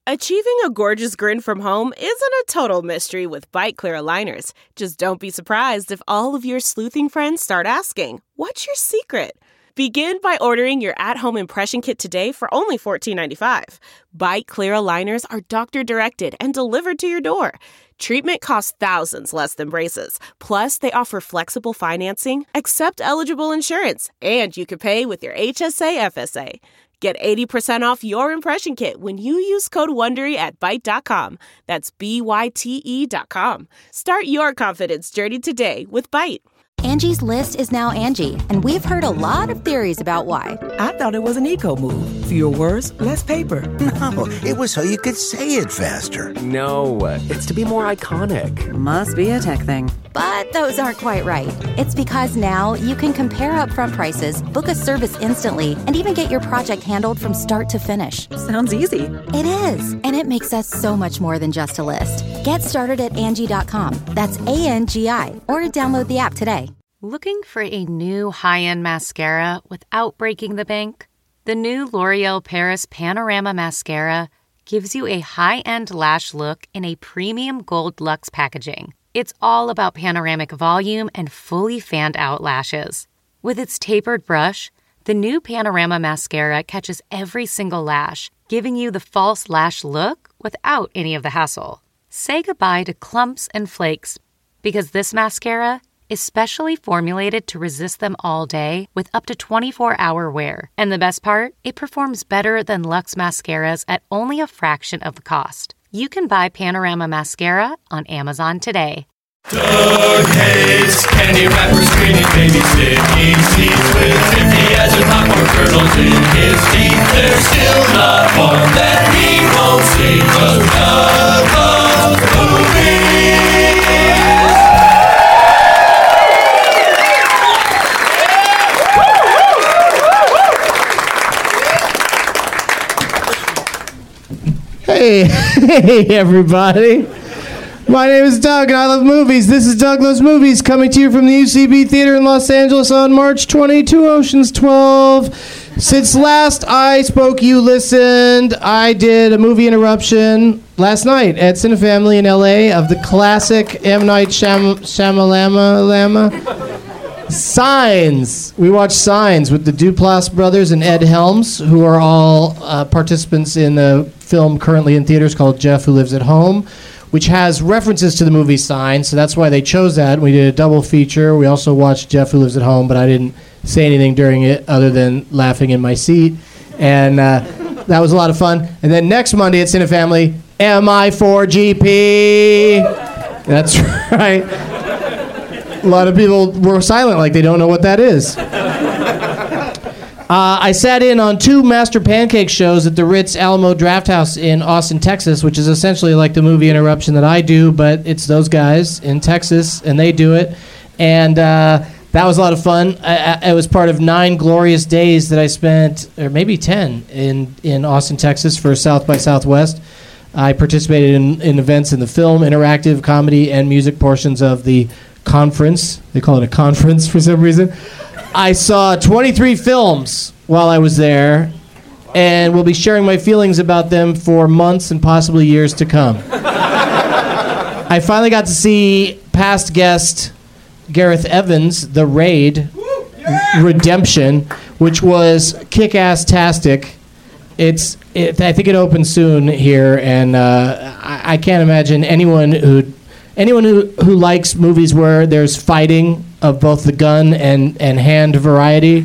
Achieving a gorgeous grin from home isn't a total mystery with Byte Clear aligners. Just don't be surprised if all of your sleuthing friends start asking, "What's your secret?" Begin by ordering your at-home impression kit today for only $14.95. Byte Clear aligners are doctor-directed and delivered to your door. Treatment costs thousands less than braces. Plus, they offer flexible financing, accept eligible insurance, and you can pay with your HSA FSA. Get 80% off your impression kit when you use code WONDERY at Byte.com. That's BYTE.com. Start your confidence journey today with Byte. Angie's List is now Angie, and we've heard a lot of theories about why. I thought it was an eco move. Fewer words, less paper. No, it was so you could say it faster. No, it's to be more iconic. Must be a tech thing. But those aren't quite right. It's because now you can compare upfront prices, book a service instantly, and even get your project handled from start to finish. Sounds easy. It is, and it makes us so much more than just a list. Get started at Angie.com. That's ANGI, or download the app today. Looking for a new high-end mascara without breaking the bank? The new L'Oreal Paris Panorama Mascara gives you a high-end lash look in a premium gold luxe packaging. It's all about panoramic volume and fully fanned-out lashes. With its tapered brush, the new Panorama Mascara catches every single lash, giving you the false lash look without any of the hassle. Say goodbye to clumps and flakes, because this mascara is specially formulated to resist them all day with up to 24-hour wear. And the best part? It performs better than Luxe mascaras at only a fraction of the cost. You can buy Panorama Mascara on Amazon today. Doug hates candy wrappers, screaming baby sticky seeds with 50 as and popcorn kernels in his teeth. There's still not one that he won't see, 'cause Doug loves movies. Hey, everybody. My name is Doug, and I love movies. This is Doug Loves Movies, coming to you from the UCB Theater in Los Angeles on March 22, Oceans 12. Since last I spoke, you listened. I did a movie interruption last night at Cinefamily in LA of the classic M. Night Shyamalama. Signs. We watched Signs with the Duplass brothers and Ed Helms, who are all participants in a film currently in theaters called Jeff Who Lives at Home, which has references to the movie Signs, so that's why they chose that. We did a double feature. We also watched Jeff Who Lives at Home, but I didn't say anything during it other than laughing in my seat, and that was a lot of fun. And then next Monday at Cinefamily, MI4GP. That's right. A lot of people were silent like they don't know what that is. I sat in on 2 Master Pancake shows at the Ritz Alamo Drafthouse in Austin, Texas, which is essentially like the movie interruption that I do, but it's those guys in Texas, and they do it. And that was a lot of fun. It was part of 9 glorious days that I spent, or maybe 10, in Austin, Texas for South by Southwest. I participated in events in the film, interactive, comedy, and music portions of the conference. They call it a conference for some reason. I saw 23 films while I was there, and will be sharing my feelings about them for months and possibly years to come. I finally got to see past guest Gareth Evans' The Raid Redemption, which was kick-ass-tastic. I think it opens soon here, and I can't imagine anyone who likes movies where there's fighting of both the gun and hand variety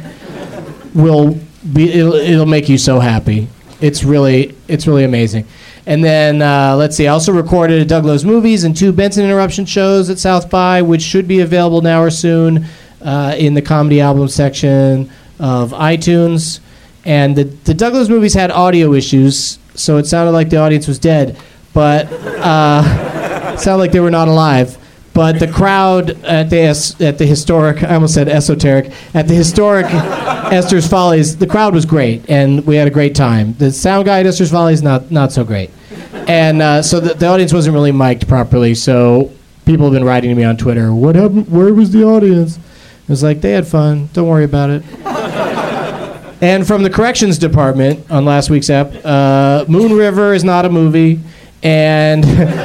it'll make you so happy. It's really amazing. And then let's see, I also recorded a Doug Loves Movies and 2 Benson Interruption shows at South by, which should be available now or soon in the comedy album section of iTunes. And the Doug Loves Movies had audio issues, so it sounded like the audience was dead, but it sounded like they were not alive. But the crowd at the historic, I almost said esoteric, at the historic Esther's Follies, the crowd was great, and we had a great time. The sound guy at Esther's Follies, not so great. And so the audience wasn't really mic'd properly, so people have been writing to me on Twitter, what happened? Where was the audience? I was like, they had fun. Don't worry about it. And from the corrections department on last week's app, Moon River is not a movie, and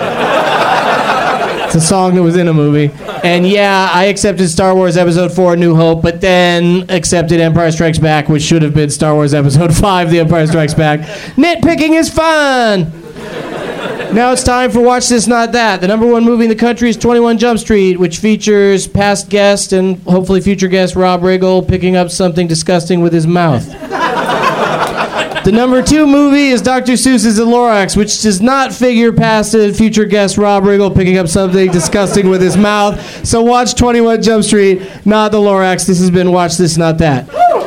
it's a song that was in a movie. And yeah, I accepted Star Wars Episode 4, New Hope, but then accepted Empire Strikes Back, which should have been Star Wars Episode 5, The Empire Strikes Back. Nitpicking is fun! Now it's time for Watch This, Not That. The number one movie in the country is 21 Jump Street, which features past guest and hopefully future guest Rob Riggle picking up something disgusting with his mouth. The number two movie is Dr. Seuss's The Lorax, which does not figure past future guest Rob Riggle picking up something disgusting with his mouth. So watch 21 Jump Street, not The Lorax. This has been Watch This, Not That.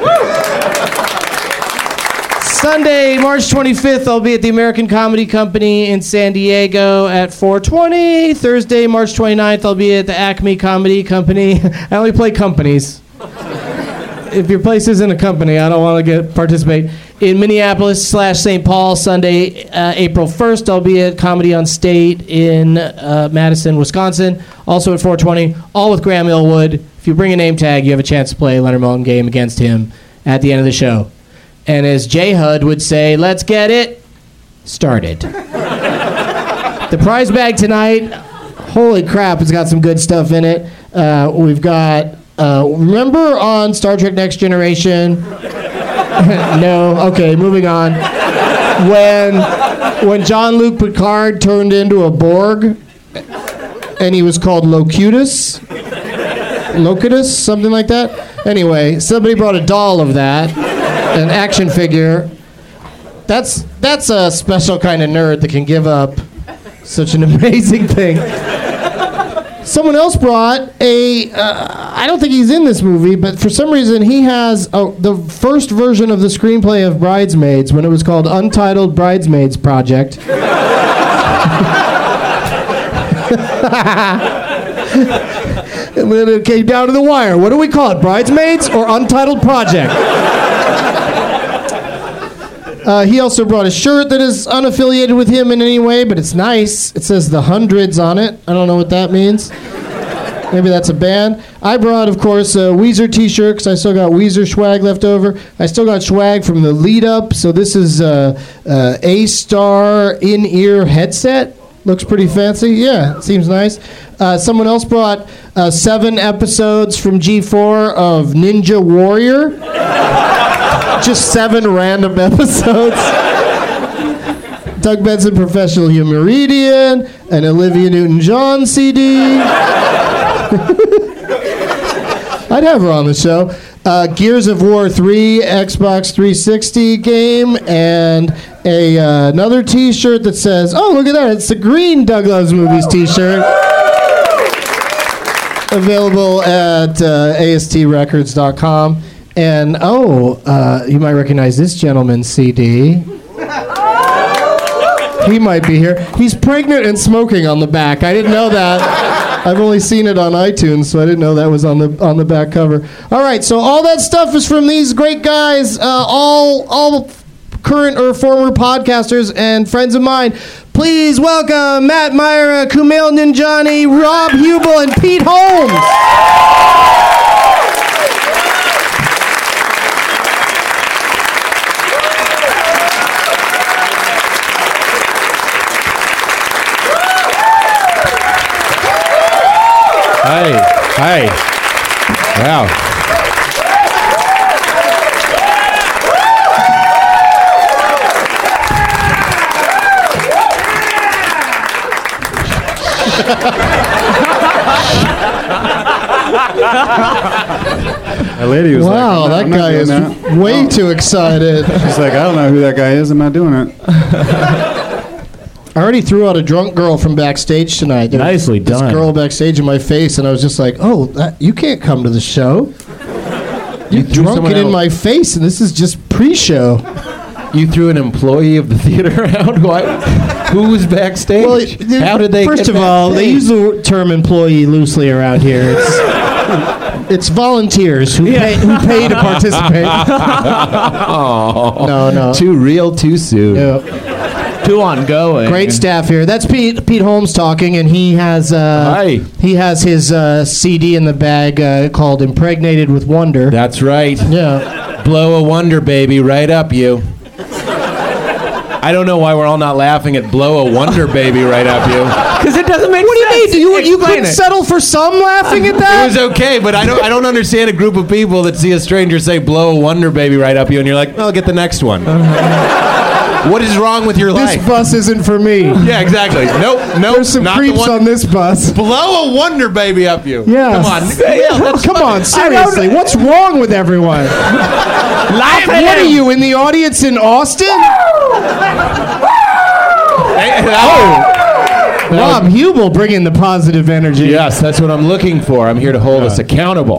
Sunday, March 25th, I'll be at the American Comedy Company in San Diego at 4:20. Thursday, March 29th, I'll be at the Acme Comedy Company. I only play companies. If your place isn't a company, I don't want to participate. In Minneapolis/St. Paul, Sunday, April 1st, I'll be at Comedy on State in Madison, Wisconsin. Also at 4:20, all with Graham Illwood. If you bring a name tag, you have a chance to play a Leonard Maltin game against him at the end of the show. And as J. Hud would say, let's get it started. The prize bag tonight, holy crap, it's got some good stuff in it. We've got, remember on Star Trek Next Generation? No, okay, moving on. When Jean-Luc Picard turned into a Borg, and he was called Locutus, something like that. Anyway, somebody brought a doll of that. An action figure. That's a special kind of nerd that can give up such an amazing thing. Someone else brought I don't think he's in this movie, but for some reason he has the first version of the screenplay of Bridesmaids when it was called Untitled Bridesmaids Project. And then it came down to the wire. What do we call it, Bridesmaids or Untitled Project? He also brought a shirt that is unaffiliated with him in any way, but it's nice. It says The Hundreds on it. I don't know what that means. Maybe that's a band. I brought, of course, a Weezer t-shirt because I still got Weezer swag left over. I still got swag from the lead-up. So this is A-Star in-ear headset. Looks pretty fancy. Yeah, it seems nice. Someone else brought 7 episodes from G4 of Ninja Warrior. Just 7 random episodes. Doug Benson Professional Humoridian, an Olivia Newton-John CD. I'd have her on the show. Gears of War 3 Xbox 360 game, and another t-shirt that says, oh, look at that, it's the green Doug Loves Movies t-shirt. Available at astrecords.com. And, you might recognize this gentleman's CD. He might be here. He's pregnant and smoking on the back. I didn't know that. I've only seen it on iTunes, so I didn't know that was on the back cover. All right, so all that stuff is from these great guys, all current or former podcasters and friends of mine. Please welcome Matt Myra, Kumail Nanjiani, Rob Hubel, and Pete Holmes. Hey. Wow. That lady was wow, like, that guy is way too excited. She's like, I don't know who that guy is. I'm not doing it. I already threw out a drunk girl from backstage tonight. Nicely done. This girl backstage in my face, and I was just like, you can't come to the show. You drunk it in my face, and this is just pre-show. You threw an employee of the theater out? Who was backstage? Well, how did they First get of all, backstage? they use the term employee loosely around here. It's volunteers who pay to participate. Oh, no. Too real, too soon. Yeah. Too ongoing. Great staff here. That's Pete Holmes talking, and he has his CD in the bag called "Impregnated with Wonder." That's right. Yeah. Blow a wonder baby right up you. I don't know why we're all not laughing at blow a wonder baby right up you. Because it doesn't make What sense. do you mean? You couldn't settle for some laughing at that? It was okay, but I don't understand a group of people that see a stranger say blow a wonder baby right up you, and you're like, I'll get the next one. What is wrong with your life? This bus isn't for me. Yeah, exactly. Nope. There's some not creeps the one. on this bus. Blow a wonder baby up you. Yeah. Come on. Come on, seriously. What's wrong with everyone? Laugh at What are him. you, in the audience in Austin? Rob Hubel bringing the positive energy. Yes, that's what I'm looking for. I'm here to hold us accountable.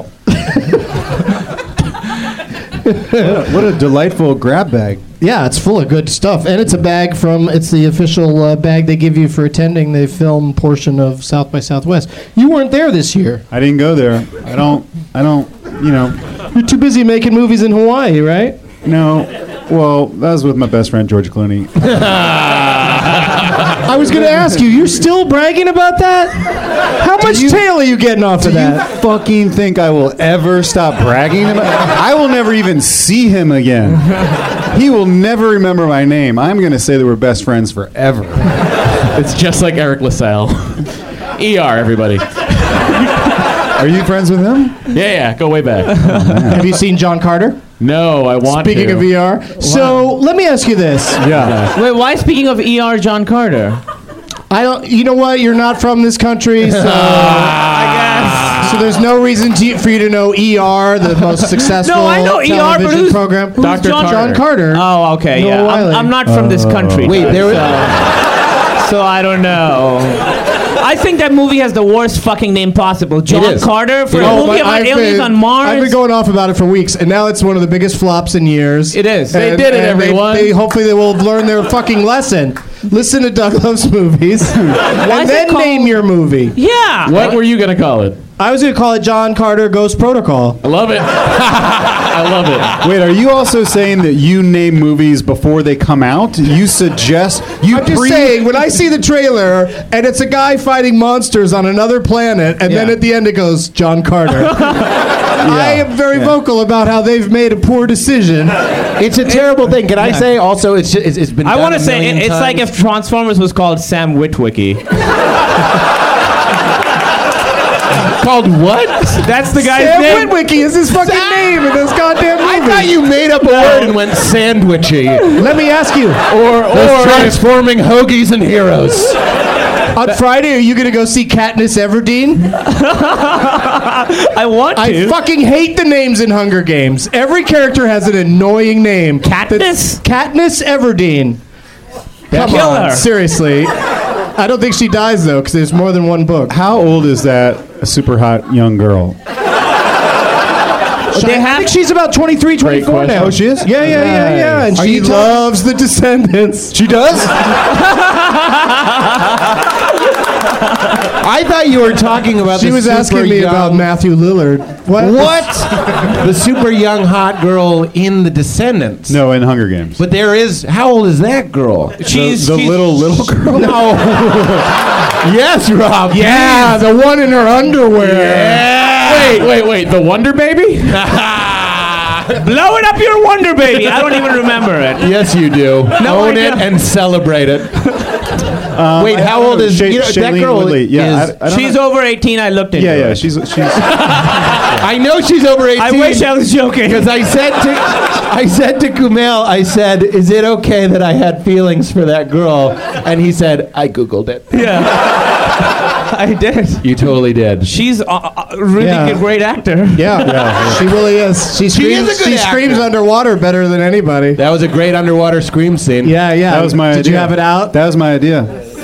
What a delightful grab bag. Yeah, it's full of good stuff. And it's a bag it's the official bag they give you for attending the film portion of South by Southwest. You weren't there this year. I didn't go there. I don't, You're too busy making movies in Hawaii, right? No. Well, that was with my best friend, George Clooney. I was going to ask you, you're still bragging about that? How much tail are you getting off of that? Do you fucking think I will ever stop bragging about it? I will never even see him again. He will never remember my name. I'm going to say that we're best friends forever. It's just like Eric LaSalle. ER, everybody. Are you friends with him? Yeah, go way back. Have you seen John Carter? No, I want Speaking to. of ER. So let me ask you this. Yeah. Wait, why speaking of ER, John Carter? You know what? You're not from this country, so I guess. So there's no reason for you to know ER, the most successful No, I know ER, but television program. who's Dr. John Carter. Oh, okay, Noah yeah. Wiley. I'm not from this country. Wait, there was... So I don't know. I think that movie has the worst fucking name possible. John Carter for a movie about aliens on Mars. I've been going off about it for weeks, and now it's one of the biggest flops in years. It is. They did it, everyone. Hopefully they will learn their fucking lesson. Listen to Doug Loves Movies, and then name your movie. Yeah. What were you gonna call it? I was going to call it John Carter Ghost Protocol. I love it. I love it. Wait, are you also saying that you name movies before they come out? You suggest... I'm just saying, when I see the trailer, and it's a guy fighting monsters on another planet, and then at the end it goes, John Carter. I am very vocal about how they've made a poor decision. It's a terrible thing. Can I say also it's been I done want to a say million it's times. like if Transformers was called Sam Witwicky. Called what? That's the guy's Sam name. Witwicky is his fucking name in this goddamn movie. I thought you made up a word and went sandwichy. Let me ask you. Or transforming hoagies and heroes. On Friday, are you going to go see Katniss Everdeen? I want to. I fucking hate the names in Hunger Games. Every character has an annoying name. Katniss? Katniss Everdeen. Come Kill on, her. seriously. I don't think she dies, though, because there's more than one book. How old is that super hot young girl? I think she's about 23, 24 now. Oh, she is? Yeah. And she loves The Descendants. She does? I thought you were talking about She the was super asking me young, about Matthew Lillard. What? The super young hot girl in The Descendants. No, in Hunger Games. But there is... How old is that girl? She's the little girl? No. Yes, Rob. Yeah, the one in her underwear. Yeah. Wait. The Wonder Baby? Blow it up your Wonder Baby. I don't even remember it. Yes, you do. No, Own I it don't. and celebrate it. Wait, how old is that Shailene girl? Woodley. Yeah, is, I don't She's know. over 18. I looked into Yeah, it. she's I know she's over 18. I wish I was joking. Because I said to Kumail, I said, is it okay that I had feelings for that girl? And he said, I Googled it. Yeah. I did. You totally did. She's really a great actor. Yeah, she really is. She screams, is a good she screams actor. underwater better than anybody. That was a great underwater scream scene. Yeah. That was my idea. Did you have it out? That was my idea.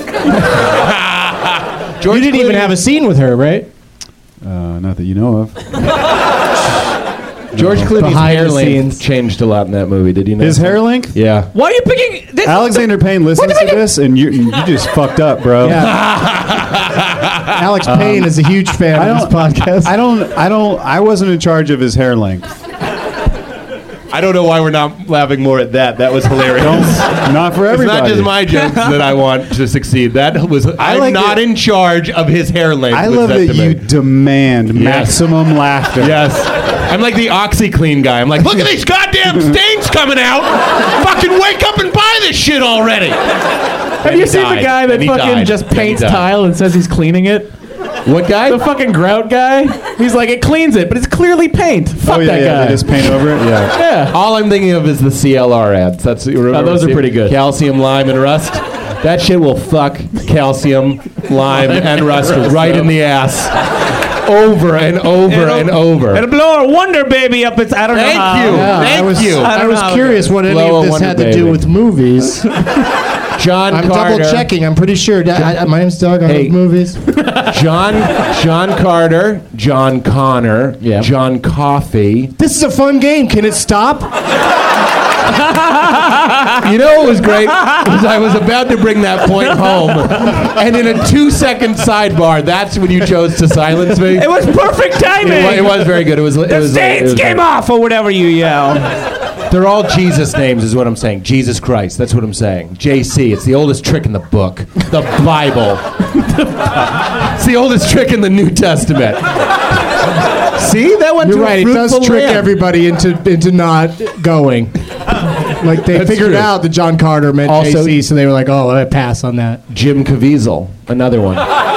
You didn't even have a scene with her, right? Not that you know of. George Clooney's Behind hair the length scenes. changed a lot in that movie. Did you know? His that? hair length? Yeah. Why are you picking this? Alexander Payne listens to this, and you just fucked up, bro. Yeah. Alex Payne is a huge fan of this podcast. I wasn't in charge of his hair length. I don't know why we're not laughing more at that. That was hilarious. Not for everybody. It's not just my jokes that I want to succeed. That was. I'm not in charge of his hair length. I love that you demand maximum laughter. Yes. I'm like the OxyClean guy. I'm like, look at these goddamn stains coming out. Fucking wake up and buy this shit already. Have you seen the guy that fucking just paints tile and says he's cleaning it? What guy? The fucking grout guy. He's like, it cleans it, but it's clearly paint. Fuck that guy. They just paint over it. Yeah. Yeah. All I'm thinking of is the CLR ads. Those are pretty good. Calcium, lime, and rust. That shit will fuck calcium, lime, and rust right in the ass. Over and over and over. It'll blow a Wonder Baby up its. I don't know. Thank you. I was curious what any of this had to do with movies. John I'm Carter. double checking. I'm pretty sure. My name's Doug. I love movies. John Carter, John Connor, John Coffey. This is a fun game. Can it stop? You know what was great? Was I was about to bring that point home, and in a 2-second sidebar, that's when you chose to silence me. It was perfect timing. It was very good. The stains came off, or whatever you yell. They're all Jesus names, is what I'm saying. Jesus Christ, that's what I'm saying. JC, it's the oldest trick in the book. The Bible. It's the oldest trick in the New Testament. See? That went You're to right. It does trick everybody into not going. Like, they figured out that John Carter meant Also- JC, so they were like, oh, I pass on that. Jim Caviezel, another one.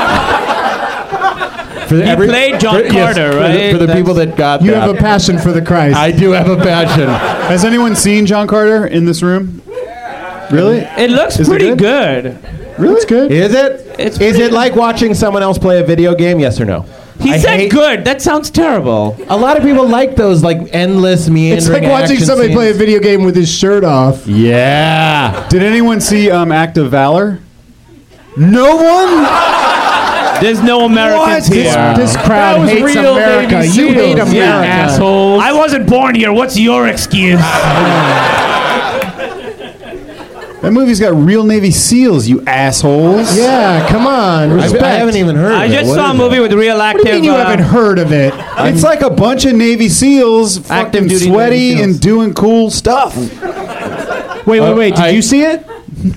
He played John Carter, right? For the people that got You that. have a passion for the Christ. I do have a passion. Has anyone seen John Carter in this room? Really? It looks pretty good. Really? It's good. Is it? Is it like watching someone else play a video game? Yes or no? He said good. That sounds terrible. A lot of people like those like endless meandering. It's like watching action somebody scenes. play a video game with his shirt off. Yeah. Did anyone see Act of Valor? No one? There's no Americans here. This crowd hates America. You hate America. Yeah, assholes. I wasn't born here. What's your excuse? That movie's got real Navy SEALs, you assholes. Yeah, come on. Respect. I haven't even heard of it. I just What saw a is movie it? with real active. What do you mean you haven't heard of it? It's like a bunch of Navy SEAls fucking duty sweaty Navy SEAls. and doing cool stuff. Wait. Did you see it?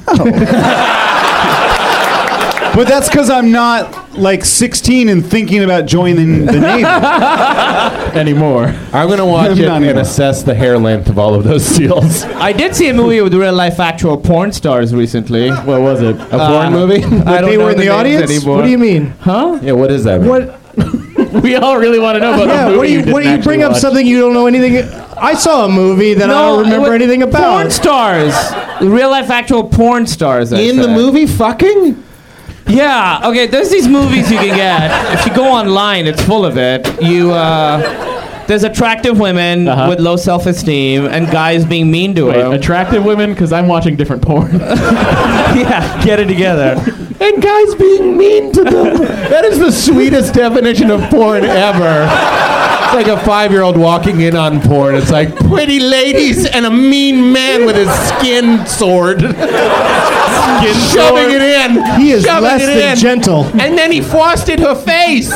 But that's because I'm not like 16 and thinking about joining the Navy anymore. I'm going to watch it Not and anymore. assess the hair length of all of those seals. I did see a movie with real life actual porn stars recently. What was it? A porn movie? I don't They know were in the names audience? anymore. What do you mean? Huh? Yeah, what is that? Man? What? We all really want to know about Yeah, the movie. what do you didn't bring actually up watch. something you don't know anything? I saw a movie that I don't remember anything about. Porn stars. Real life actual porn stars. I In the said. movie fucking? Yeah. Okay. There's these movies you can get. If you go online, it's full of it. There's attractive women with low self-esteem and guys being mean to Wait, them. attractive women? Because I'm watching different porn. Yeah. Get it together. And guys being mean to them. That is the sweetest definition of porn ever. It's like a 5-year-old walking in on porn. It's like pretty ladies and a mean man with his skin sword. Shoving it in. He is Shoving less it than in. gentle. And then he frosted her face.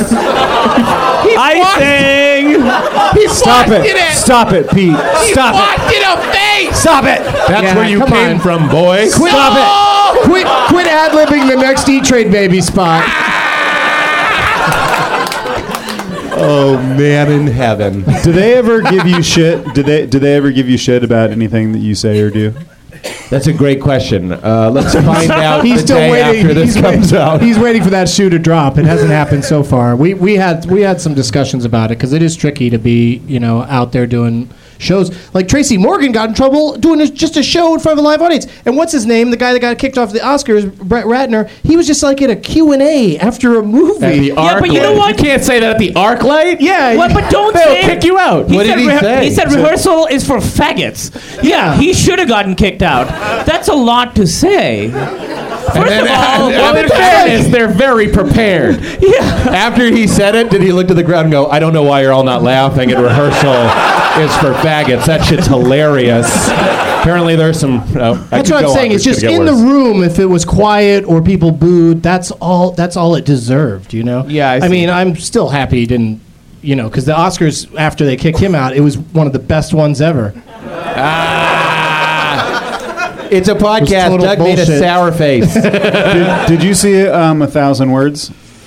He Stop frosted it. Stop it, Pete. He Stop it. frosted her face. Stop it. That's Yeah, where you come came on. from, boy. Stop it. Quit ad-libbing the next E-Trade Baby spot. Oh man in heaven. Do they ever give you shit? Do they ever give you shit about anything that you say or do? That's a great question. Let's find out He's the still day waiting. after this comes out. He's waiting for that shoe to drop. It hasn't happened so far. We had some discussions about it because it is tricky to be out there doing shows. Like Tracy Morgan got in trouble doing just a show in front of a live audience. And what's his name? The guy that got kicked off the Oscars, Brett Ratner. He was just like at a Q&A after a movie. At the Yeah, but you know what? You can't say that at the ArcLight. Yeah. What? But don't They'll say kick you out. What did he say? He said rehearsal is for faggots. Yeah, he should have gotten kicked out. That's a lot to say. First of all, Well, in fairness, they're very prepared. After he said it, did he look to the crowd and go, I don't know why you're all not laughing at rehearsal. It's for faggots. That shit's hilarious. Apparently there's some... That's what I'm saying. It's just in the room. If it was quiet or people booed, that's all it deserved. Yeah, I I see. mean, I'm still happy he didn't. Because the Oscars after they kicked him out, it was one of the best ones ever. It's a podcast. Doug made a sour face. Did you see 1,000 Words?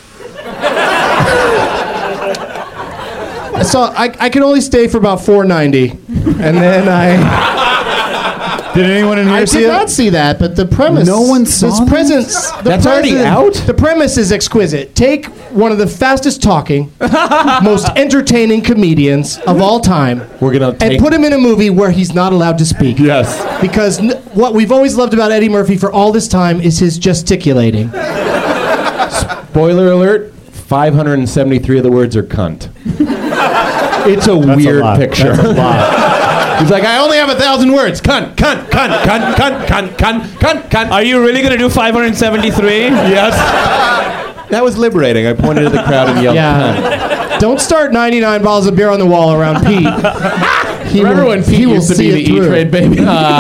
So I could only stay for about 490, and then I. Did anyone in here see it? I did not see that, but the premise. No one saw this? That's already out? The premise is exquisite. Take one of the fastest talking, most entertaining comedians of all time, and put him in a movie where he's not allowed to speak. Yes. Because what we've always loved about Eddie Murphy for all this time is his gesticulating. Spoiler alert, 573 of the words are cunt. It's a weird picture. That's a lot. He's like, I only have 1,000 words. Cunt, cunt, cunt, cunt, cunt, cunt, cunt, cunt, cunt. Are you really going to do 573? Yes. That was liberating. I pointed at the crowd and yelled, cunt. Don't start 99 bottles of beer on the wall around Pete. Remember when Pete used to be the E-Trade baby?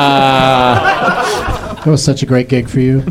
That was such a great gig for you.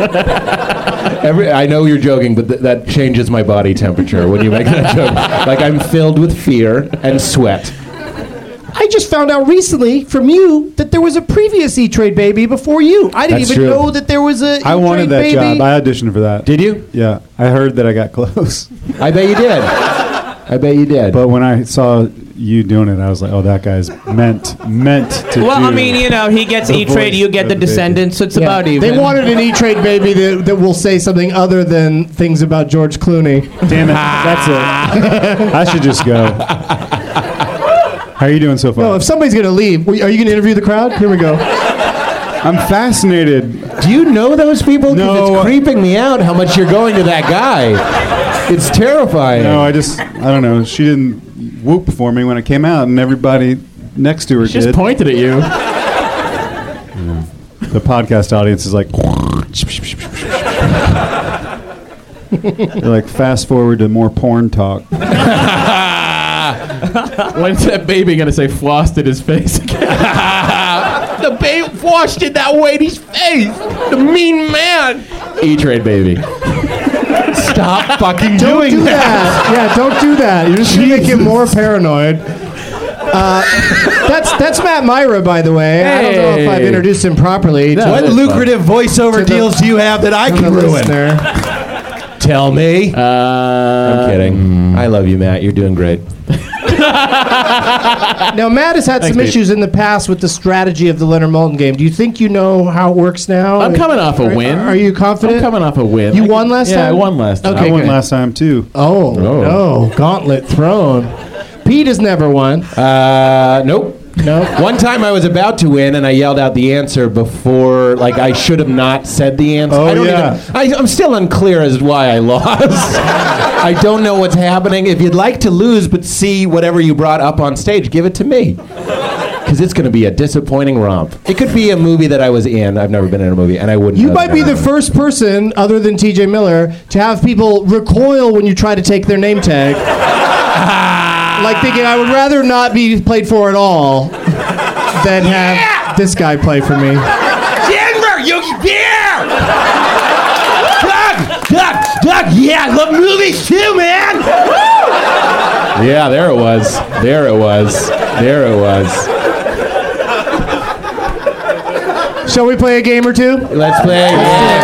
I know you're joking, but that changes my body temperature when you make that joke. Like I'm filled with fear and sweat. I just found out recently from you that there was a previous E-Trade baby before you. I didn't even know that there was a I wanted that baby. job. I auditioned for that. Did you? Yeah. I heard that I got close. I bet you did. I bet you did. But when I saw you doing it, I was like, oh, that guy's meant to Well, do I mean, you know, he gets E-Trade, you get the Descendants, so it's about even. They wanted an E-Trade baby that will say something other than things about George Clooney. Damn it. That's it. I should just go. How are you doing so far? No, if somebody's going to leave, are you going to interview the crowd? Here we go. I'm fascinated. Do you know those people? Because No. it's creeping me out how much you're going to that guy. It's terrifying. No, I don't know. She didn't whoop for me when I came out, and everybody next to her She just pointed at you. The podcast audience is like... They're like, fast forward to more porn talk. When's that baby gonna say flossed in his face again? The baby washed in that lady's face. The mean man. E-Trade baby. Stop fucking Don't doing do that. Yeah, don't do that. You're just going to make him more paranoid. That's Matt Myra, by the way. I don't know if I've introduced him properly. What lucrative voiceover deals do you have that I can ruin? Tell me. I'm kidding. I love you, Matt. You're doing great. Now, Matt has had some issues in the past with the strategy of the Leonard Maltin game. Do you think you know how it works now? I'm coming off a win. Are you confident? I'm coming off a win. You won last time? Yeah, I won last time. Okay, I won good. last time, too. Oh, no. Gauntlet thrown. Pete has never won. Nope. No. One time I was about to win and I yelled out the answer before, like I should have not said the answer. I'm still unclear as to why I lost. I don't know what's happening. If you'd like to lose but see whatever you brought up on stage, give it to me. Because it's going to be a disappointing romp. It could be a movie that I was in. I've never been in a movie, and I wouldn't. You might be the first person, other than T.J. Miller, to have people recoil when you try to take their name tag. Like thinking, I would rather not be played for at all than have this guy play for me. Denver, Doug, yeah, I love movies too, man. Yeah, there it was. Shall we play a game or two? Let's play a game.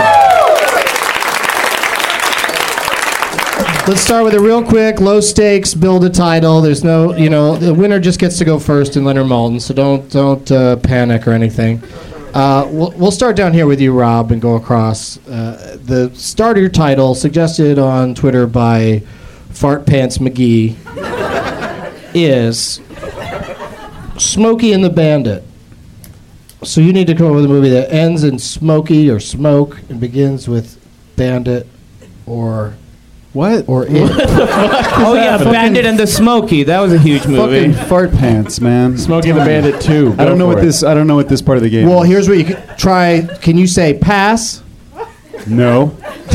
Let's start with a real quick, low stakes, build a title. There's no, the winner just gets to go first in Leonard Maltin, so don't panic or anything. We'll start down here with you, Rob, and go across. The starter title, suggested on Twitter by Fart Pants McGee, is Smokey and the Bandit. So you need to come up with a movie that ends in Smokey or Smoke and begins with Bandit or... What? Or it. Oh yeah, Bandit and the Smokey. That was a huge movie. Fucking Fart Pants, man. Smokey and the Bandit 2. I don't know what this part of the game Well, is. here's what you can try. Can you say pass? No.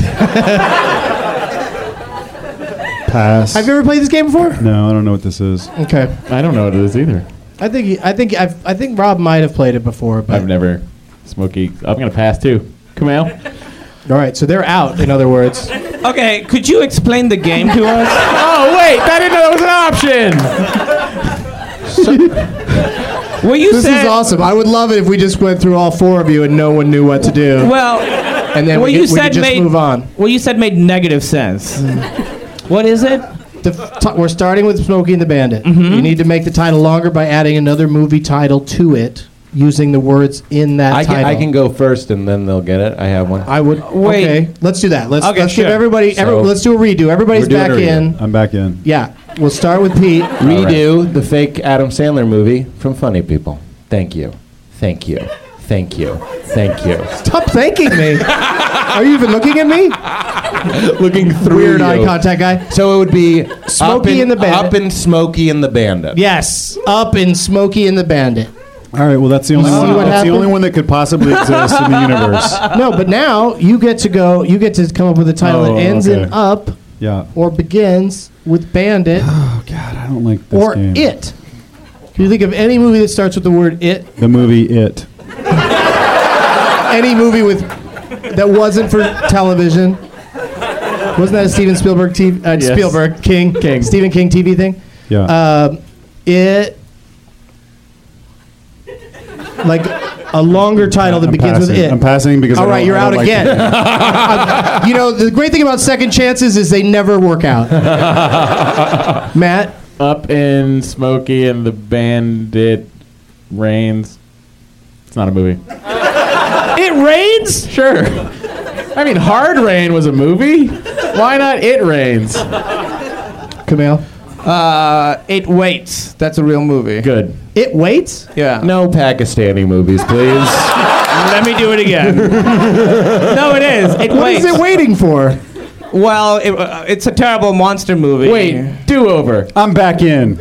Pass. Have you ever played this game before? No, I don't know what this is. Okay. I don't know what it is either. I think Rob might have played it before, but I've never. Smokey. I'm going to pass too. Kumail? All right, so they're out, in other words. Okay, could you explain the game to us? Oh, wait, I didn't know that was an option. Well, you this said is awesome. I would love it if we just went through all 4 of you and no one knew what to do. Well, and then we could just move on. What you said made negative sense. What is it? We're starting with Smokey and the Bandit. You need to make the title longer by adding another movie title to it, using the words in that title. I can go first, and then they'll get it. I have one. I would. Wait. Okay, let's do that. Let's sure. give everybody. Let's do a redo. Everybody's back in. I'm back in. Yeah, we'll start with Pete. Redo the fake Adam Sandler movie from Funny People. Thank you. Thank you. Thank you. Thank you. Stop thanking me. Are you even looking at me? Looking through Weird you. eye contact guy. So it would be Smokey and the Bandit. Up in Smokey and the Bandit. Yes, Up in Smokey and the Bandit. All right, well, that's the only one. That's the only one that could possibly exist in the universe. No, but now you get to go. You get to come up with a title that ends in Up, or begins with Bandit. Oh God, I don't like this or game. It. Can you think of any movie that starts with the word It? The movie It. Any movie that wasn't for television. Wasn't that a Steven Spielberg Yes. Spielberg King Stephen King TV thing? Yeah. It. Like a longer title that begins with It. I'm passing because. All right, you're out again. You know, the great thing about second chances is they never work out. Matt? Up in Smokey and the Bandit Rains. It's not a movie. It Rains? Sure. I mean, Hard Rain was a movie. Why not It Rains? Camille? It Waits. That's a real movie. Good. It Waits? Yeah. No Pakistani movies, please. Let me do it again. No, it is. It What Waits. is it waiting for? Well, it's a terrible monster movie. Wait, do-over. I'm back in.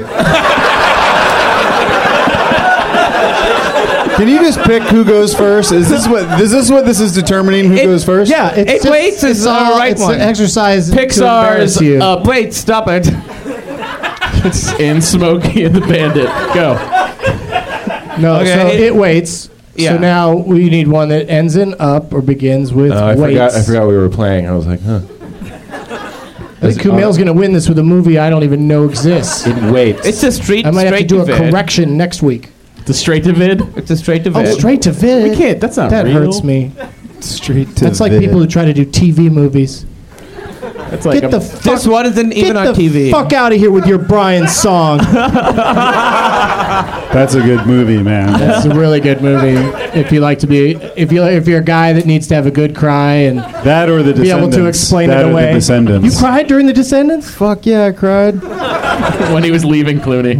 Can you just pick who goes first? Is this what this is determining who goes first? Yeah, It Waits is the right it's one. an exercise Pixar's to embarrass you. Up. Wait, stop it. It's in Smokey and the Bandit. Go. No, Okay, so it- It Waits. Yeah. So now we need one that ends in Up or begins with I Waits. forgot we were playing. I was like, huh. I think Kumail's going to win this with a movie I don't even know exists. It waits. It's a straight. I might have to straight do a vid. correction next week. The straight to vid? It's a straight to Oh, vid. straight to vid. We can't. That's not That real. hurts me. Straight to. That's like vid. people who try to do TV movies. That's like Get the fuck, This one isn't even on get the TV. fuck out of here with your Brian song. That's a good movie, man. It's a really good movie. If you like to be, if you're a guy that needs to have a good cry and That or the be Descendants. able to explain that it or away. The Descendants. You cried during The Descendants? Fuck yeah, I cried. when he was leaving Clooney.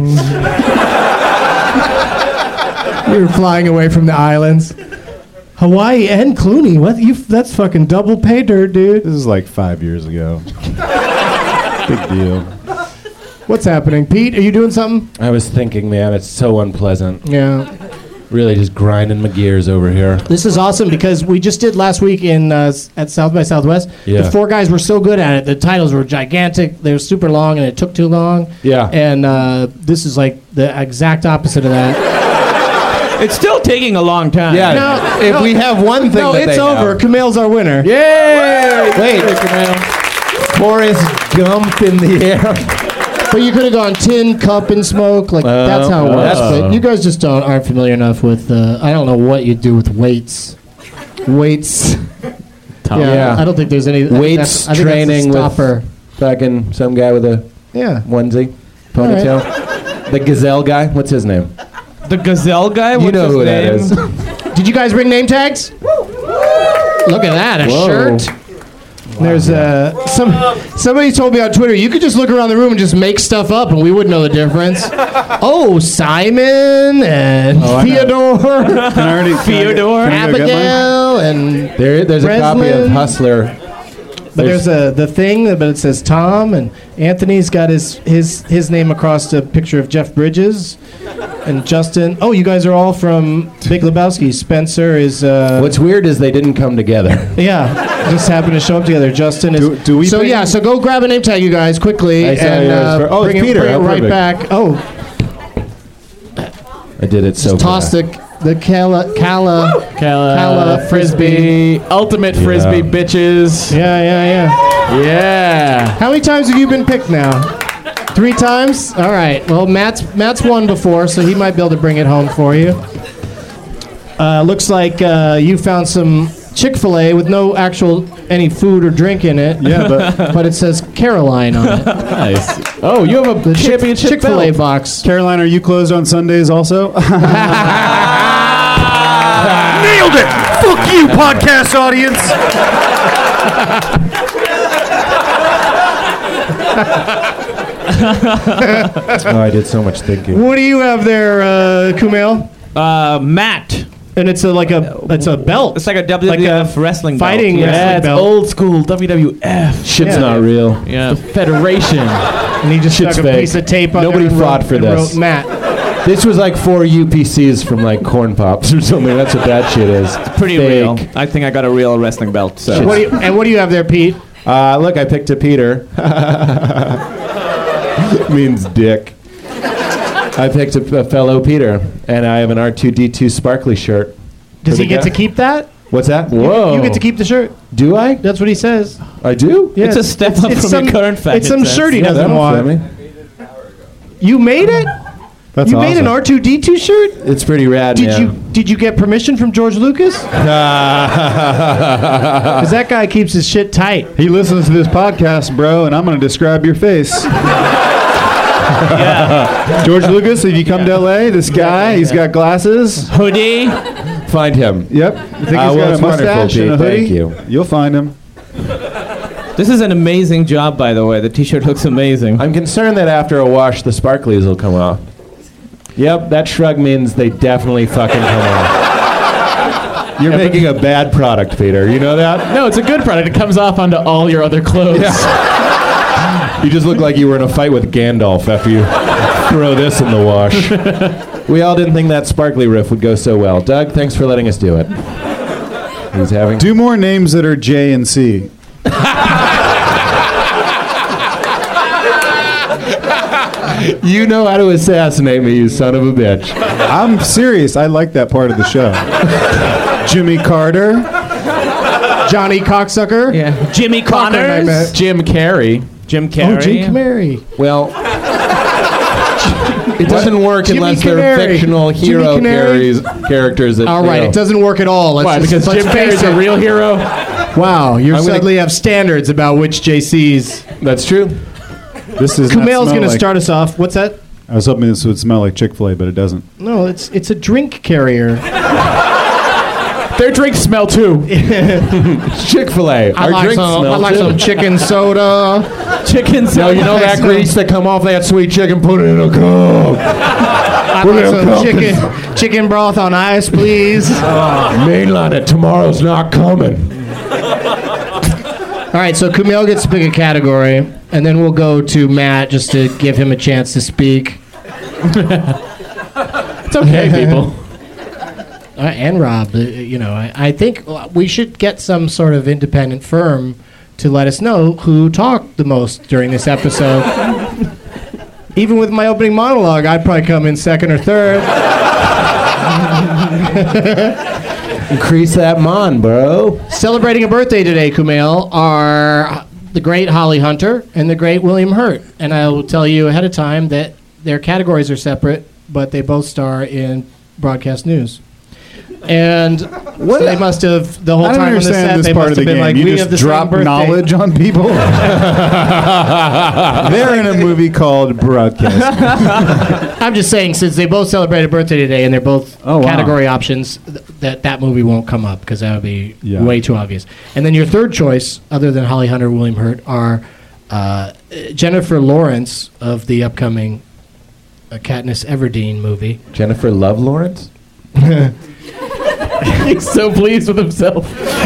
You were flying away from the islands. Hawaii and Clooney. What? That's fucking double pay dirt, dude. This is like 5 years ago. Big deal. What's happening? Pete, are you doing something? I was thinking, man, it's so unpleasant. Yeah. Really just grinding my gears over here. This is awesome because we just did last week at South by Southwest. Yeah. The 4 guys were so good at it. The titles were gigantic. They were super long, and it took too long. Yeah. And this is like the exact opposite of that. It's still taking a long time. Yeah. No, if no. we have one thing No, that it's they over. have. Kumail's our winner. Yay! Wait. Forrest Gump in the air. But you could have gone tin, cup, and smoke. Like that's how it works. that's- But you guys just aren't familiar enough with. I don't know what you do with weights. Weights. Yeah. I don't think there's any Weights I think training that's a stopper. with fucking some guy with a Yeah. onesie, ponytail. The Gazelle guy. What's his name? The Gazelle guy. You What's know his who name? that is. Did you guys bring name tags? Look at that, a Whoa. shirt. There's somebody told me on Twitter you could just look around the room and just make stuff up and we wouldn't know the difference. Oh, Simon and Theodore, Theodore, Abigail, and There's a copy of Breslin. Hustler. But there's the thing, but it says Tom, and Anthony's got his name across the picture of Jeff Bridges, and Justin. Oh, you guys are all from Big Lebowski. Spencer is. What's weird is they didn't come together. Yeah, just happened to show up together. Justin is. Do we So bring- yeah, so go grab a name tag, you guys, quickly, I saw and yours for- oh, it's bring Peter. it Oh, right perfect. back. Oh, I did it so just toss good. the Cala Frisbee. Ultimate Frisbee, bitches. Yeah. Yeah. How many times have you been picked now? 3 times? All right. Well, Matt's won before, so he might be able to bring it home for you. Looks like you found some Chick-fil-A with no any food or drink in it. Yeah, but it says Caroline on it. Nice. Oh, you have a championship Chick-fil-A belt. box. Caroline, are you closed on Sundays also? Nailed it! Fuck you, podcast audience! Oh, I did so much thinking. What do you have there, Kumail? Matt. And it's a belt. It's like a WWF wrestling fighting belt. wrestling It's belt. old school WWF. Shit's not real. Yeah. The Federation. And he just Shit's stuck a fake. piece of tape on Nobody there and fought wrote- for and this. wrote Matt. This was like 4 UPCs from like Corn Pops or something. That's what that shit is. Pretty Fake. real. I think I got a real wrestling belt. So. What do you have there, Pete? Look, I picked a Peter. Means dick. I picked a fellow Peter, and I have an R2D2 sparkly shirt. Does For he the get guy- to keep that? What's that? You get to keep the shirt. Do I? That's what he says. I do? Yeah, It's a step up from your current fashion It's some sense. shirt he Yeah, doesn't that'll want. fit me. You made it? That's you awesome. made an R2D2 shirt? It's pretty rad, Did you get permission from George Lucas? Because that guy keeps his shit tight. He listens to this podcast, bro, and I'm going to describe your face. George Lucas, if you come to LA, this guy, he's got glasses. Hoodie. Find him. Yep. You think he's well, got a it's wonderful, mustache and a Pete. hoodie? Thank you. You'll find him. This is an amazing job, by the way. The T-shirt looks amazing. I'm concerned that after a wash, the sparklies will come off. Yep, that shrug means they definitely fucking come off. You're making a bad product, Peter. You know that? No, it's a good product. It comes off onto all your other clothes. You just look like you were in a fight with Gandalf after you throw this in the wash. We all didn't think that sparkly riff would go so well. Doug, thanks for letting us do it. He's having... Do more names that are J and C. You know how to assassinate me, you son of a bitch. I'm serious. I like that part of the show. Jimmy Carter. Johnny Cocksucker. Yeah. Jimmy Cochran, I Connors. bet. Jim Carrey. Jim Carrey. Oh, Jim Carrey. Well, it doesn't work Jimmy unless they're Canary. fictional Jimmy hero Canary. characters. That, All right, it doesn't work at all. Why? Because Jim Carrey's a real hero? Wow, you I'm gonna- suddenly have standards about which JCs. That's true. This is not Kumail's smell going to like- start us off. What's that? I was hoping this would smell like Chick-fil-A, but it doesn't. No, it's a drink carrier. Their drinks smell too. Chick-fil-A. I Our like drinks some. smell I like too. some chicken soda. Chicken No, salad. you know that grease that come off that sweet chicken? Put it in a cup. I Put like it in a some cup. chicken broth on ice, please. Mainline it. Tomorrow's not coming. All right, so Kumail gets to pick a category, and then we'll go to Matt just to give him a chance to speak. It's okay, people. And Rob, I think we should get some sort of independent firm to let us know who talked the most during this episode. Even with my opening monologue, I'd probably come in second or third. Increase that mon, bro. Celebrating a birthday today, Kumail, are the great Holly Hunter and the great William Hurt. And I will tell you ahead of time that their categories are separate, but they both star in broadcast news. And what they must have the whole I don't time on the set. understand They this part must of the have been game. like, You "We just have the drop same birthday." knowledge on people. They're in a movie called Broadcast. I'm just saying, since they both celebrate a birthday today and they're both Oh, wow. category options, that movie won't come up because that would be Yeah. way too obvious. And then your third choice, other than Holly Hunter, William Hurt, are Jennifer Lawrence of the upcoming Katniss Everdeen movie. Jennifer Love Lawrence? He's so pleased with himself.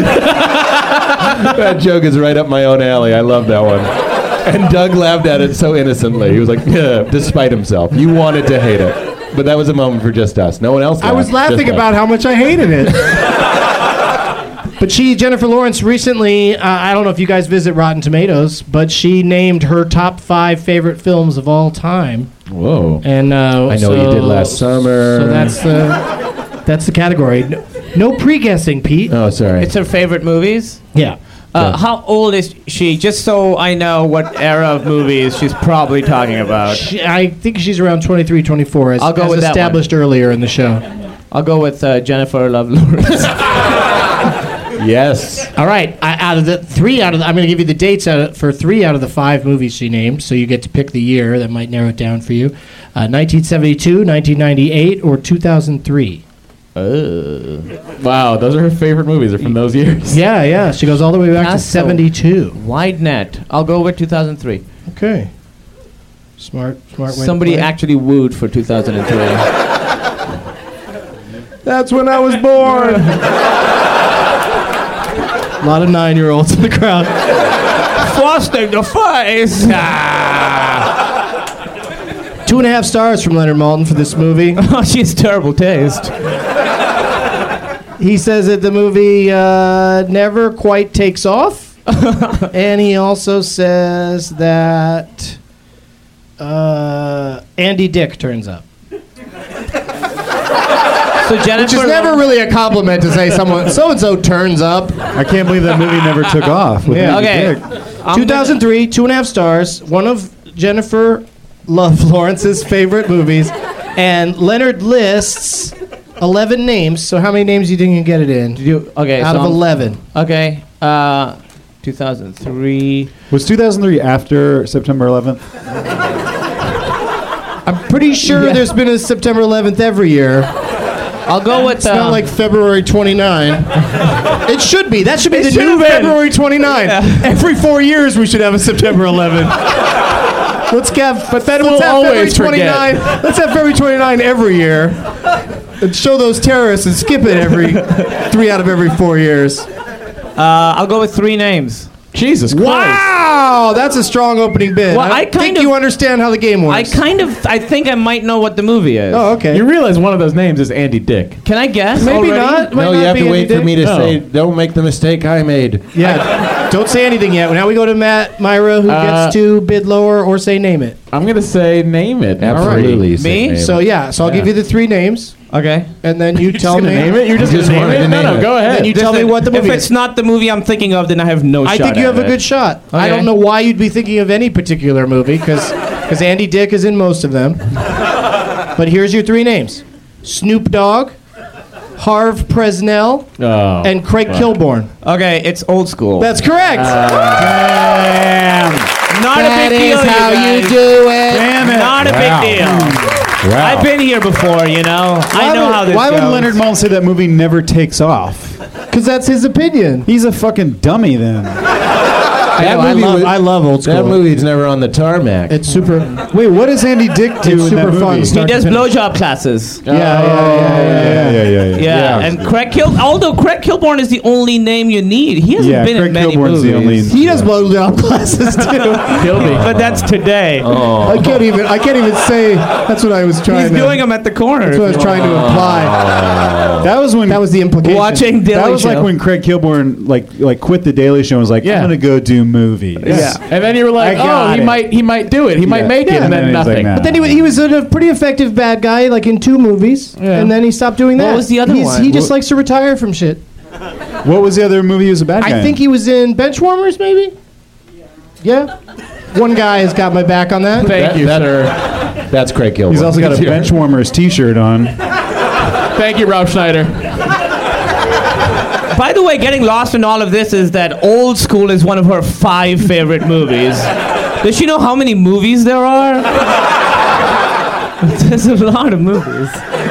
That joke is right up my own alley. I love that one. And Doug laughed at it so innocently. He was like, yeah, despite himself. You wanted to hate it. But that was a moment for just us. No one else laughed. I was laughing just us. about how much I hated it. But Jennifer Lawrence, recently, I don't know if you guys visit Rotten Tomatoes, but she named her top 5 favorite films of all time. Whoa. And I know what you did last summer. So that's the category. No pre-guessing, Pete. Oh, sorry. It's her favorite movies. Yeah. How old is she? Just so I know what era of movies she's probably talking about. I think she's around 23, 24, I'll go with that established earlier in the show. I'll go with Jennifer Love Lawrence. Yes. All right. I'm going to give you the dates for 3 out of the 5 movies she named, so you get to pick the year. That might narrow it down for you. 1972, 1998, or 2003. Wow, those are her favorite movies. They're from those years. Yeah. She goes all the way back to 72. Wide net. I'll go with 2003. Okay. Smart way to Somebody play. actually wooed for 2003. That's when I was born. A lot of 9-year-olds in the crowd. Frosting the face. 2.5 stars from Leonard Maltin for this movie. Oh, she has terrible taste. He says that the movie never quite takes off. And he also says that Andy Dick turns up. So Jennifer, Which is never really a compliment to say someone so-and-so turns up. I can't believe that movie never took off. With Yeah. Andy Okay. Dick. 2003, 2.5 stars. One of Jennifer Love Lawrence's favorite movies. And Leonard lists 11 names. So how many names do you think you can get it in? Out of 11. Okay. 2003. Was 2003 after September 11th? I'm pretty sure there's been a September 11th every year. I'll go with. It's not like February 29. It should be. That should be It the should new have been. February 29. Every 4 years we should have a September 11th. Let's have. But then we'll always forget. Let's have February 29 every year. And show those terrorists and skip it every 3 out of every 4 years. I'll go with 3 names. Jesus Christ. Wow, that's a strong opening bid. Well, I think kind of- you understand how the game works. I think I might know what the movie is. Oh, okay. You realize one of those names is Andy Dick. Can I guess? Maybe already? not. Might No, you not have be to Andy wait for Dick. me to No. say, don't make the mistake I made. Yeah, don't say anything yet. Now we go to Matt Myra, who gets to bid lower or say name it. I'm going to say name it. Absolutely. Me? So I'll give you the 3 names, Okay. and then you tell me. Name it? You're just going to name wanted it? to name No, it. go ahead. Then you tell me what the movie If is. it's not the movie I'm thinking of, then I have no I shot. think you have at a it. good shot. I Okay. don't know why you'd be thinking of any particular movie, because Andy Dick is in most of them. But here's your 3 names: Snoop Dogg, Harv Presnell, Oh. and Craig Kilborn. Okay, it's old school. That's correct. not That a big deal. is how you guys. do it. Damn it. Not a Wow. big deal. Wow. I've been here before, you know. I know how this Why goes. would Leonard Maltin say that movie never takes off? Because that's his opinion. He's a fucking dummy then. I love old school. That movie's never on the tarmac. It's super. Wait, what does Andy Dick do It's in that super fun. movie? He Start to does finish. blowjob classes. Yeah. And Craig although Craig Kilborn is the only name you need. He hasn't Yeah, been Craig in many Kilborn's movies. the only. He does blowjob classes too. Kill me. But that's today. I can't even say. That's what I was trying. He's to, doing them at the corner. That's what I was trying to imply. That was when. That was the implication. Watching Daily That was Show. like when Craig Kilborn like quit the Daily Show and was like, Yeah. I'm gonna go do movies. Yeah. And then you were like, I got it. he might do it. He might make it. Yeah, And then he's like, nothing. nah. But then he was a pretty effective bad guy, like in 2 movies, and then he stopped doing that. What was the other one? He just likes to retire from shit. What was the other movie he was a bad guy I think he was in Benchwarmers, maybe. Yeah. One guy has got my back on that. Thank you, sir. That's Craig Kilborn. He's also got a Benchwarmers t-shirt on. Thank you, Rob Schneider. By the way, getting lost in all of this is that Old School is one of her 5 favorite movies. Does she know how many movies there are? There's a lot of movies.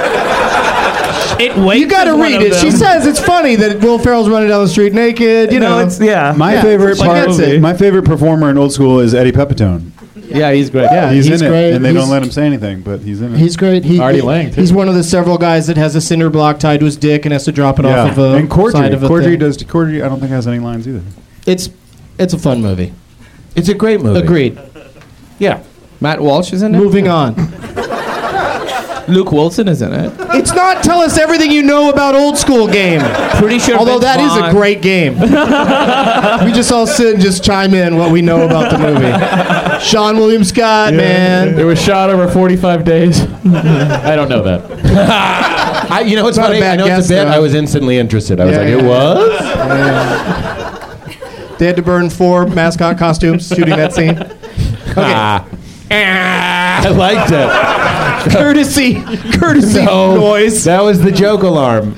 You got to read it. She says it's funny that Will Ferrell's running down the street naked. You know, it's yeah. My favorite she part, gets it. my favorite performer in Old School is Eddie Pepitone. Yeah, he's great. Yeah, he's in great. it, and they He's- don't let him say anything, but he's in it. He's great. Artie Lang, too. He's one of the several guys that has a cinder block tied to his dick and has to drop it off of a and Cordry. side of a Cordry thing. does. Cordry, I don't think has any lines either. It's a fun movie. It's a great movie. Agreed. Yeah. Matt Walsh is in it. Moving on. Luke Wilson is in it. It's not tell us everything you know about Old School game. Pretty sure. Although Vince that is a Vaughn- great game. We just all sit and just chime in what we know about the movie. Sean William Scott, man. It was shot over 45 days. I don't know that. You know what's Not a funny? bad I know it's guess, a bit. though. I was instantly interested. I was Yeah, like, yeah. it was? They had to burn 4 mascot costumes shooting that scene. Okay. I liked it. Courtesy noise. That was the joke alarm.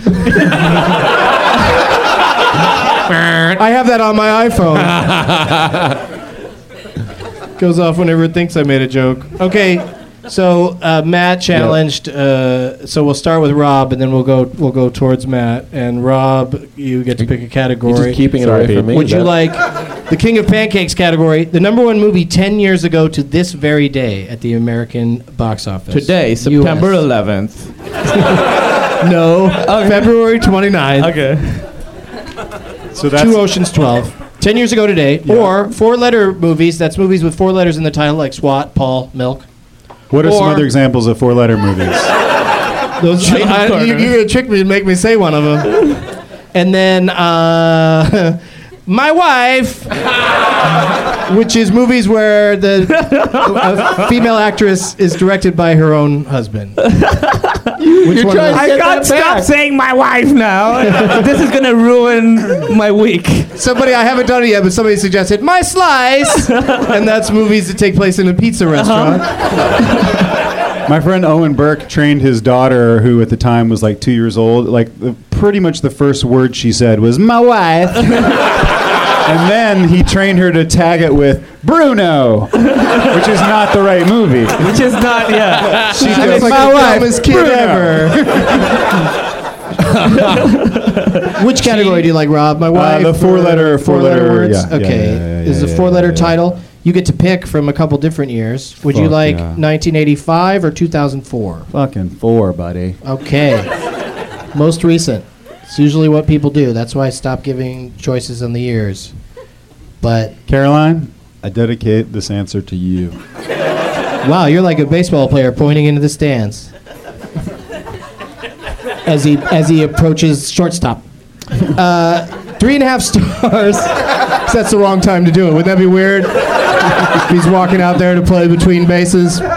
I have that on my iPhone. Goes off whenever it thinks I made a joke. Okay, so Matt challenged. So we'll start with Rob, and then we'll go towards Matt. And Rob, you get to pick a category. You're just keeping it away from me. Would you like the King of Pancakes category? The number 1 movie 10 years ago to this very day at the American box office. Today, September 11th. No, February 29th. Okay. So that's 2 Oceans 12. 10 years ago today. Yeah. Or 4-letter movies. That's movies with 4 letters in the title, like SWAT, Paul, Milk. What are some Or- other examples of 4-letter movies? Those, you're going to trick me and make me say one of them. And then My Wife, which is movies where a female actress is directed by her own husband. Which one? I can't stop saying my wife now. This is going to ruin my week. I haven't done it yet, but somebody suggested My Slice, and that's movies that take place in a pizza restaurant. My friend Owen Burke trained his daughter, who at the time was like 2 years old. Pretty much the first word she said was "my wife," and then he trained her to tag it with Bruno, which is not the right movie. Which is not, yeah. She goes like my wife's kid Bruno. ever. Which category do you like, Rob? My wife. The four-letter words. yeah, Okay, is a 4-letter title. You get to pick from a couple different years. Would you like 1985 or 2004? Fucking 4, buddy. Okay. Most recent. It's usually what people do. That's why I stopped giving choices on the years. But Caroline, I dedicate this answer to you. wow, you're like a baseball player pointing into the stands as he approaches shortstop. 3.5 stars. That's the wrong time to do it. Wouldn't that be weird? If he's walking out there to play between bases. All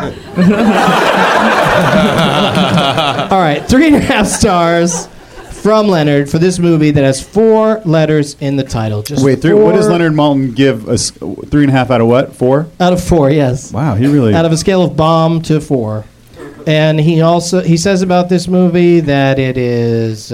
right, 3.5 stars from Leonard for this movie that has 4 letters in the title. Just Wait, what does Leonard Maltin give us? 3.5 out of what? 4? Out of 4, yes. Wow, he really. Out of a scale of bomb to 4. And he says about this movie that it is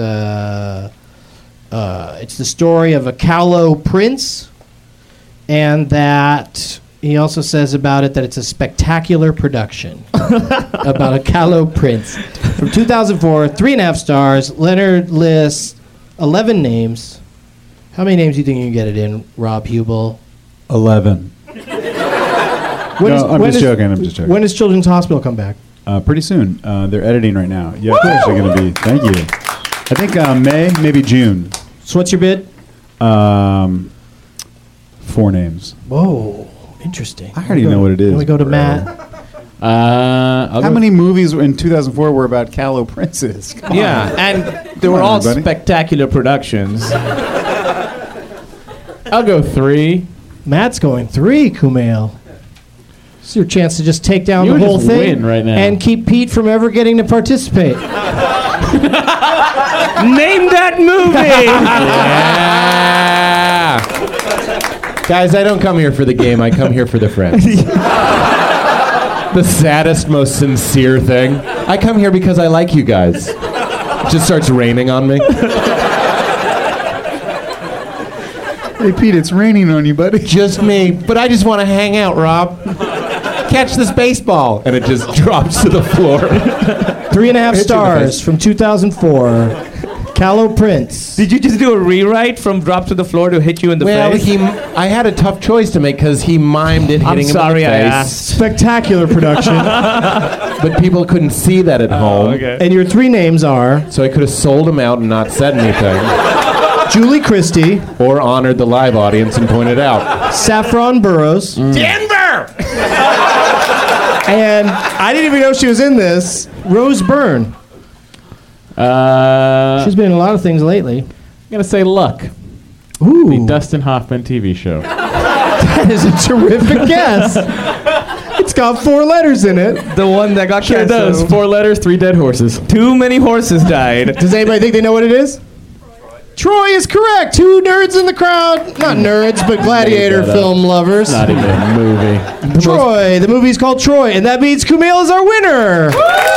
it's the story of a callow prince, and that he also says about it that it's a spectacular production about a callow prince. From 2004, 3.5 stars. Leonard lists 11 names. How many names do you think you can get it in, Rob Hubel? 11. I'm just joking. When does Children's Hospital come back? Pretty soon. They're editing right now. Yeah, it's actually going to be. Thank you. I think May, maybe June. So what's your bid? 4 names. Whoa, interesting. I already know what it is. Can we go to Matt? How many movies in 2004 were about callow princes? Come on. And they were all spectacular productions. I'll go 3. Matt's going 3, Kumail. It's your chance to just take down You the would whole just thing win right now. and keep Pete from ever getting to participate. Name that movie! Yeah. Guys, I don't come here for the game. I come here for the friends. The saddest, most sincere thing. I come here because I like you guys. It just starts raining on me. Hey, Pete, it's raining on you, buddy. Just me. But I just want to hang out, Rob. Catch this baseball. And it just drops to the floor. 3.5 stars from 2004. Callow Prince. Did you just do a rewrite from drop to the floor to hit you in the face? I had a tough choice to make because he mimed it hitting him in the face. I asked. Spectacular production. But people couldn't see that at home. Okay. And your 3 names are? So I could have sold him out and not said anything. Julie Christie. Or honored the live audience and pointed out. Saffron Burrows. Denver! And I didn't even know she was in this. Rose Byrne. She's been in a lot of things lately. I'm going to say Luck. Ooh. The Dustin Hoffman TV show. That is a terrific guess. It's got 4 letters in it. The one that got Sure canceled. does. 4 letters, 3 dead horses. Too many horses died. Does anybody think they know what it is? Troy is correct. 2 nerds in the crowd. Not nerds, but gladiator film lovers. Not even a movie. Troy. The movie's called Troy, and that means Kumail is our winner.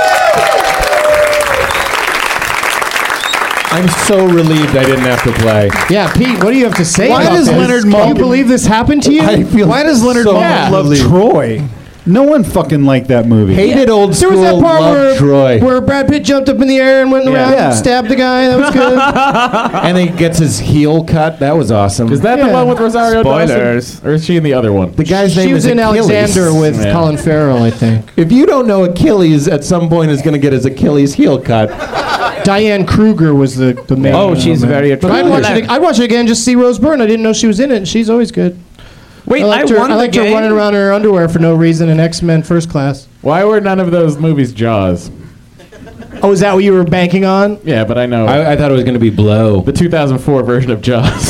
I'm so relieved I didn't have to play. Yeah, Pete, what do you have to say Why about does this? Leonard Can you Maltin- believe this happened to you? I feel Why does Leonard so Maltin love relieved. Troy? No one fucking liked that movie. Hated old There school, was that part loved Troy. where Brad Pitt jumped up in the air and went around Yeah. and stabbed the guy. That was good. And he gets his heel cut. That was awesome. Is that the Yeah. one with Rosario Spoilers. Dawson? Or is she in the other one? The guy's name She was is in Achilles. Alexander with Yeah. Colin Farrell, I think. If you don't know Achilles, at some point is going to get his Achilles heel cut. Diane Kruger was the main. Oh, she's very But I'd attractive. watch it again just to see Rose Byrne. I didn't know she was in it, and she's always good. Wait, I liked her, won I the liked her game? running around in her underwear for no reason in X-Men First Class. Why were none of those movies Jaws? Oh, is that what you were banking on? Yeah, but I know I thought it was going to be Blow. the 2004 version of Jaws.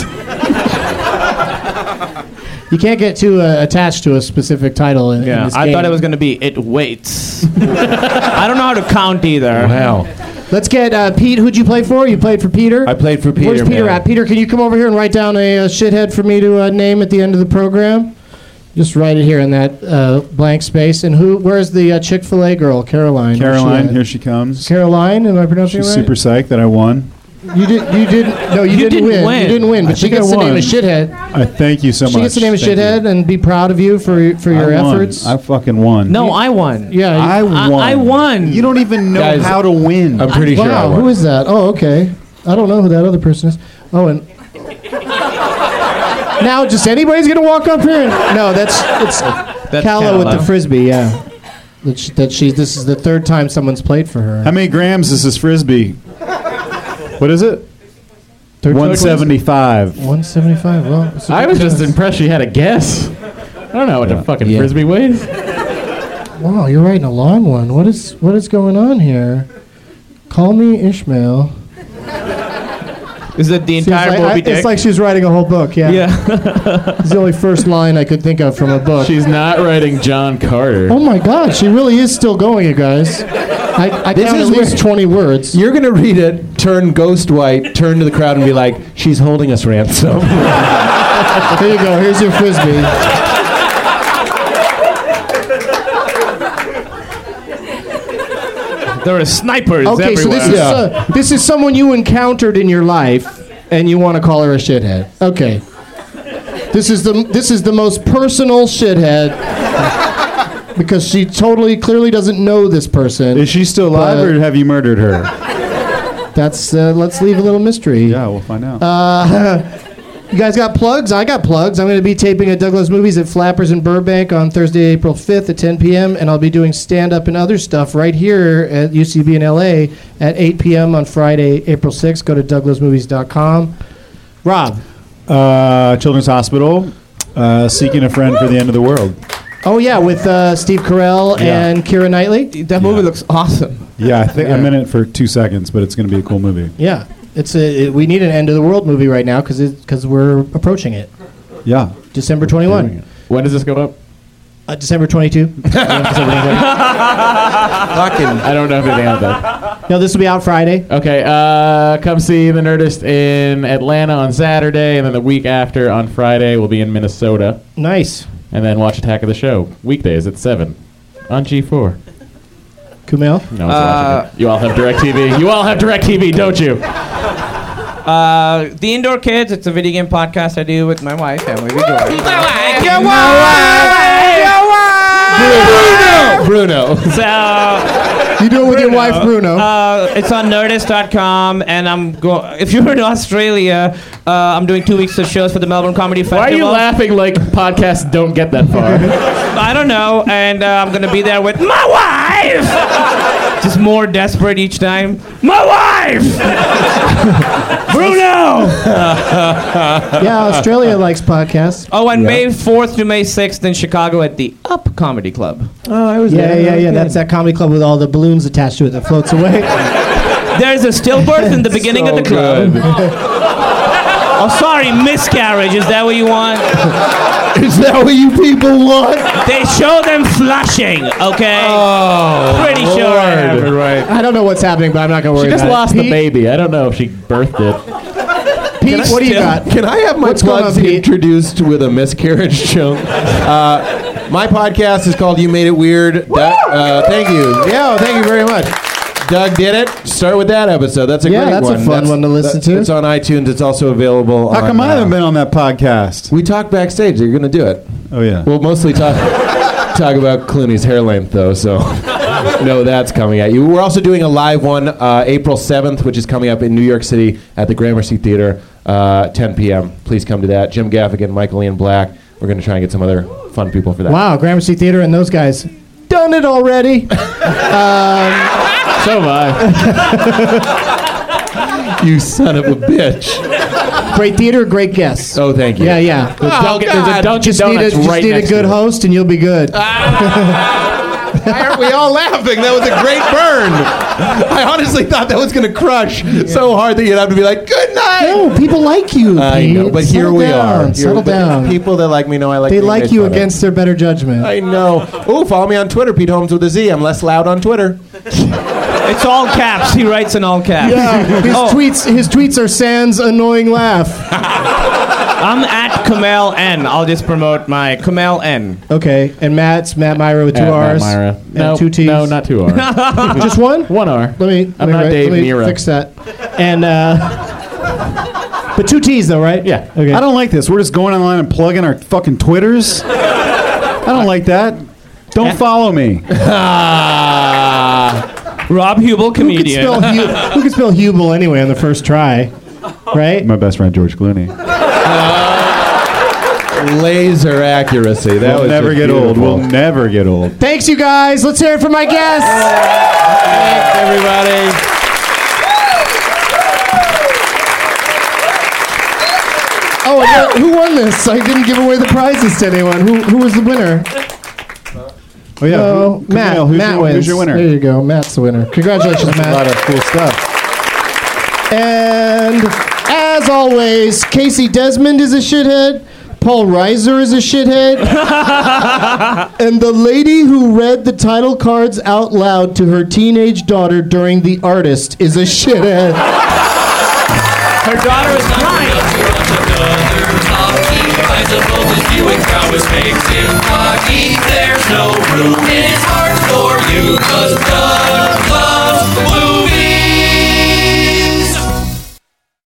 You can't get too attached to a specific title in Yeah, this I game. thought it was going to be It Waits. I don't know how to count either. Wow. Let's get Pete. Who'd you play for? You played for Peter? I played for Peter. Where's Peter man. at? Peter, can you come over here and write down a shithead for me to name at the end of the program? Just write it here in that blank space. And where's the Chick-fil-A girl, Caroline? Caroline, here she comes. Caroline, am I pronouncing She's it right? super psyched that I won. You didn't win. You didn't win, I but she think I gets to name a won. shithead. I thank you so much. She gets to name a Thank shithead you. and be proud of you for your I won. efforts. I fucking won. No, I won. Yeah, I won. I won. You don't even know Guys, how to win. I'm pretty sure I Wow, won. who is that? Oh, okay. I don't know who that other person is. Oh, and now just anybody's gonna walk up here. No, it's Calla with the frisbee. Yeah, this is the third time someone's played for her. How many grams is this frisbee? What is it? 175. 175. Well, it's a I good was just guess. impressed she had a guess. I don't know what the fucking Yeah. frisbee weighs. Wow, you're writing a long one. What is going on here? Call me Ishmael. Is it the entire Seems like- Moby Dick? It's like she was writing a whole book. Yeah. yeah. It's the only first line I could think of from a book. She's not writing John Carter. Oh my God, she really is still going, you guys. I This count is at least where- 20 words. You're going to read it, turn ghost white, turn to the crowd and be like, she's holding us ransom. Here you go. Here's your frisbee. There are snipers Okay, everywhere. so this is someone you encountered in your life, and you want to call her a shithead. Okay. This is the most personal shithead because she clearly doesn't know this person. Is she still alive, But- or have you murdered her? That's let's leave a little mystery. Yeah, we'll find out. You guys got plugs? I got plugs. I'm going to be taping at Douglas Movies at Flappers in Burbank on Thursday, April 5th at 10 p.m. And I'll be doing stand-up and other stuff right here at UCB in L.A. at 8 p.m. on Friday, April 6th. Go to douglasmovies.com. Rob. Children's Hospital, Seeking a Friend for the End of the World. Oh, yeah, with Steve Carell Yeah. and Keira Knightley. That movie looks awesome. Yeah, I think I'm in it for 2 seconds, but it's going to be a cool movie. Yeah. We need an end of the world movie right now because we're approaching it. Yeah. December 21. When does this go up? December 22. I don't know anything about that. No, this will be out Friday. Okay, come see The Nerdist in Atlanta on Saturday, and then the week after on Friday we'll be in Minnesota. Nice. And then watch Attack of the Show weekdays at 7 on G4. Kumail? No one's watching it. You all have DirecTV. You all have DirecTV, don't you? The Indoor Kids, it's a video game podcast I do with my wife, Emily Joy. Bruno. So you do it with your wife, Bruno. It's on Nerdist.com, and if you're in Australia, I'm doing 2 weeks of shows for the Melbourne Comedy Festival. Why are you laughing like podcasts don't get that far? I don't know, and I'm gonna be there with my wife. Just more desperate each time. My wife, Bruno. Yeah, Australia likes podcasts. Oh, and May 4th to May 6th in Chicago at the Up Comedy Club. Oh, I was there. Yeah. That's that comedy club with all the balloons attached to it that floats away. There's a stillbirth in the beginning of the club. Oh, sorry, miscarriage. Is that what you want? Is that what you people want? They show them flushing, okay? Oh, Pretty sure I have it right. I don't know what's happening, but I'm not going to worry She just about lost it. the baby. I don't know if she birthed it. Pete, what do you got? Can I have my What's going plugs on, Pete? introduced with a miscarriage joke? My podcast is called You Made It Weird. Thank you. Yeah, thank you very much. Doug did it. Start with that episode. That's a great one. Yeah, that's a fun one to listen to. It's on iTunes. It's also available How on, come I haven't been on that podcast? We talked backstage. You're going to do it. Oh, yeah. We'll mostly talk about Clooney's hair length, though, so no, that's coming at you. We're also doing a live one April 7th, which is coming up in New York City at the Gramercy Theater, 10 p.m. Please come to that. Jim Gaffigan, Michael Ian Black. We're going to try and get some other fun people for that. Wow, Gramercy Theater and those guys. Done it already. So am I. You son of a bitch. Great theater, great guests. Oh, thank you. Yeah, yeah. There's a Dunkin' Just need Donuts right a next good to it. host and you'll be good. Why aren't we all laughing? That was a great burn. I honestly thought that was going to crush so hard that you'd have to be like, good night. No, people like you, I know, Pete. but here Settle we down, are. Settle down. People that like me know I like They being like made you fun of. against their better judgment. I know. Oh, follow me on Twitter, Pete Holmes with a Z. I'm less loud on Twitter. It's all caps. He writes in all caps. Yeah, his tweets are Sans annoying laugh. I'm at Kamal N. I'll just promote my Kamal N. Okay, and Matt Myra with two R's. Myra. And No, two T's. no, not 2 R's. Just one? 1 R. Let me not Dave Mira. fix that. And but 2 T's though, right? Yeah. Okay. I don't like this. We're just going online and plugging our fucking Twitters. I don't like that. Don't follow me. Rob Hubel, comedian. Who can spell Hubel anyway on the first try? Right? My best friend George Clooney. Laser accuracy. That We'll was never just get old. beautiful. We'll never get old. Thanks, you guys. Let's hear it for my guests. Thanks, everybody. Oh, who won this? I didn't give away the prizes to anyone. Who was the winner? Oh yeah, Oh, Matt. Camille, Matt wins. who's your winner? There you go. Matt's the winner. Congratulations, A lot Matt. of cool stuff. And as always, Casey Desmond is a shithead. Paul Reiser is a shithead. And the lady who read the title cards out loud to her teenage daughter during The Artist is a shithead. Her daughter is crying. Makes him cocky. There's no room in his heart for you, 'cause